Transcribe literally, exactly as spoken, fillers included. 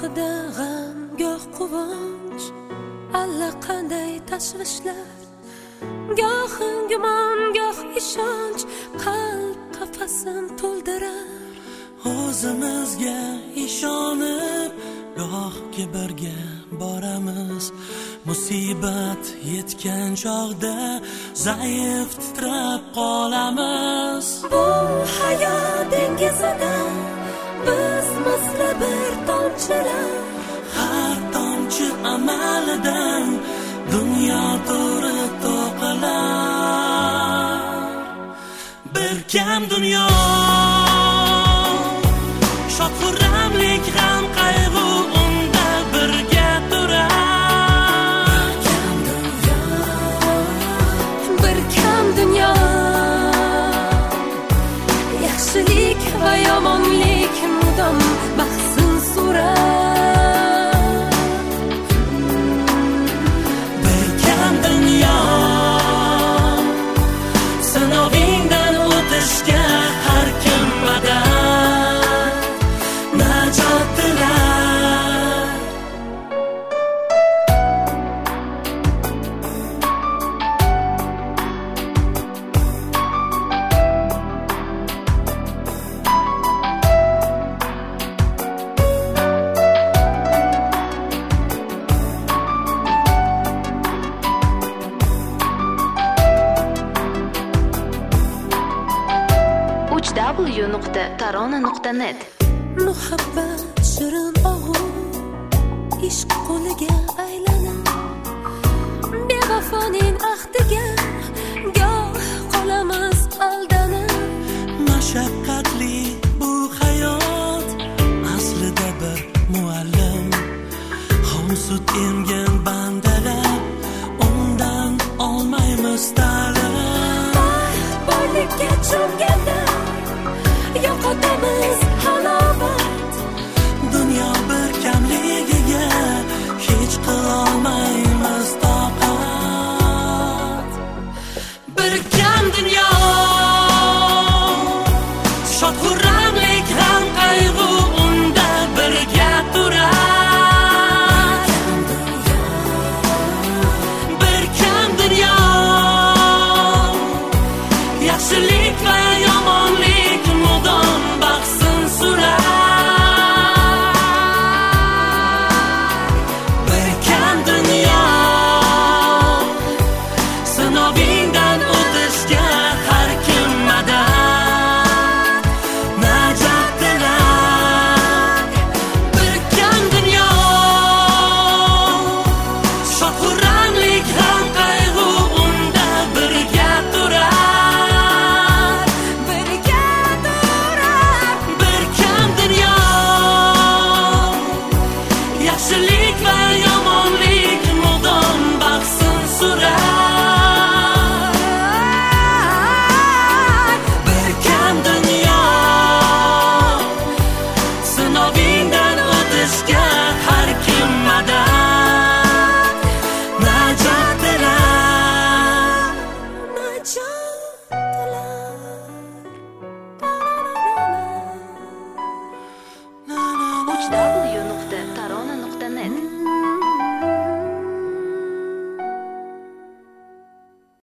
Gohida g'am, goh quvonch, allaqanday tashvishlar, goh gumon, goh ishonch qalb qafasin to'ldirar. O'zimizga ishonib goh kibrga boramiz, musibat yetgan chog'da zaif titrab qolamiz. Bu hayot dengizida biz misli bir tomchilar, har tomchi amalidan dunyo to'ri to'qilar. Bir kam dunyo, shod xurramlik g'am qayg'u unda birga turar. Bir kam dunyo, yaxshilik va yomonlik mudom bahsin surar. Bir kam dunyo, sinovingdan o'tishga har kim madad, najot tilar. uch w nuqta tarona nuqta net. Muhabbat shirin og'u, ishq qo'liga aylanib, bevafoning ahdiga goh qolamiz aldanib. Mashaqqatli bu hayot aslida bir muallim, xomsut emgan bandalar undan olmaymiz ta'lim. Boylikka cho'mganda yo'qotamiz halovat, Dunyo bir kamligiga hech qilolmaymiz toqat. Bir kam dunyo, shod xurramlik g'am qayg'u unda birga turar. Bir kam dunyo, yaxshilik va yomonlik mudom bahsin surar. Bir kam dunyo, sinovingdan o'tishga har kim madad, najot tilar. Bir kam dunyo, shod xurramlik g'am qayg'u unda birga turar. birga turar. Bir kam dunyo, yaxshilik va yomonlik mudom bahsin surar. Bir kam dunyo, sinovingdan o'tishga har kim madad, najot tilar. Najot tilar. uch w nuqta